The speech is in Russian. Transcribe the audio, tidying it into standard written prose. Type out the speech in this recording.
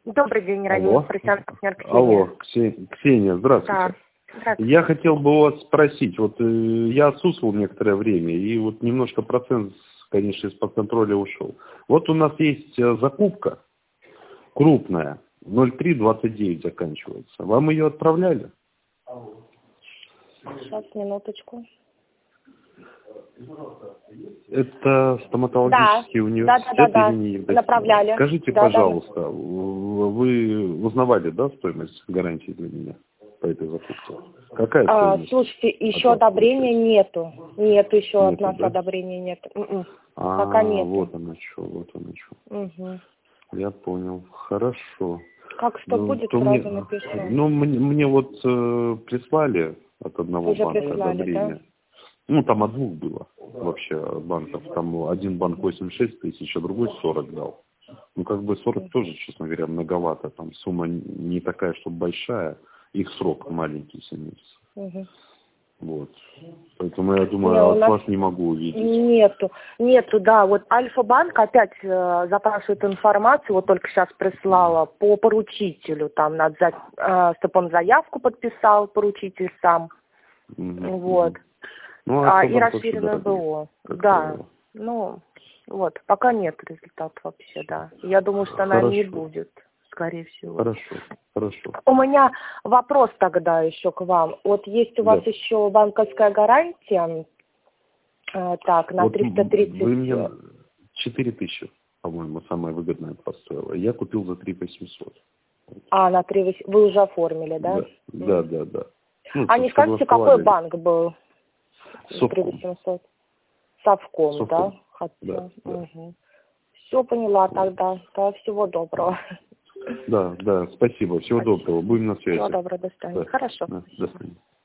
Добрый день, Алло. профессиональный партнер Ксения. Алло, Ксения, здравствуйте. Да. Здравствуйте. Я хотел бы вас спросить, вот я отсутствовал некоторое время, и вот немножко процент, конечно, из-под контроля ушел. Вот у нас есть закупка крупная, 0329 заканчивается. Вам ее отправляли? Сейчас, минуточку. Это стоматологический университет Да. имени Евдокимова. Направляли. Скажите, пожалуйста, вы узнавали, да, стоимость гарантии для меня по этой закупке? Какая стоимость? Слушайте, еще одобрения нету. Нету еще от нас да? одобрения нет. Пока нет. Вот оно что. Угу. Я понял. Хорошо. Как что будет, то сразу напишу. мне вот прислали от одного Уже банка прислали, одобрение. да? Ну, там от двух было вообще банков. Там один банк 86 тысяч, а другой 40 дал. Ну, как бы 40 тоже, честно говоря, многовато. Там сумма не такая, чтобы большая. Их срок маленький, 7 месяцев. Угу. Вот. Поэтому я думаю, от вас не могу увидеть. Нету, да. Вот Альфа-банк опять запрашивает информацию, вот только сейчас прислала, по поручителю. Там надо, чтобы он заявку подписал, поручитель сам. Вот. Ну, И расширенное БО. Да. Ну, вот. Пока нет результата вообще, да. Я думаю, что она не будет, скорее всего. Хорошо. У меня вопрос тогда еще к вам. Вот есть у вас еще банковская гарантия, так, на 330... Вы мне 4000, по-моему, самая выгодная от вас стоила. Я купил за 3800. На 3800. Вы уже оформили, да? Да. Ну, не скажете, какой банк был? Совком. 3800. Совком, да? Да. Угу. Все поняла тогда. Всего доброго. Да, спасибо. Всего доброго. Будем на связи. Всего доброго, до свидания. Хорошо. До свидания.